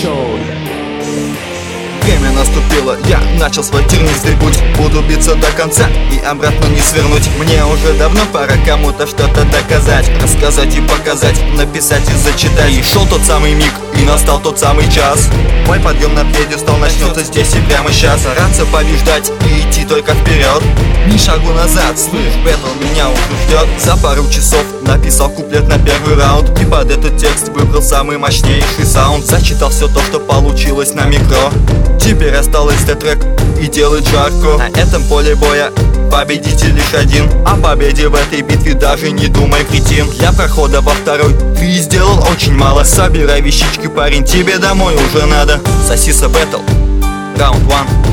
Show. Время наступило, я начал свой тернистый путь. Буду биться до конца и обратно не свернуть. Мне уже давно пора кому-то что-то доказать, рассказать и показать, написать и зачитать. И шел тот самый миг, и настал тот самый час. Мой подъем на пьедестал начнется здесь и прямо сейчас. Стараться побеждать и идти только вперед, ни шагу назад, слышь, бэтл меня уже ждет. За пару часов написал куплет на первый раунд, и под этот текст выбрал самый мощнейший саунд. Зачитал все то, что получилось на микро. Теперь осталось трек и делать жарко. На этом поле боя победитель лишь один. О победе в этой битве даже не думай, кретин. Для прохода во второй ты сделал очень мало. Собирай вещички, парень, тебе домой уже надо. Сосиса бэтл, раунд 1.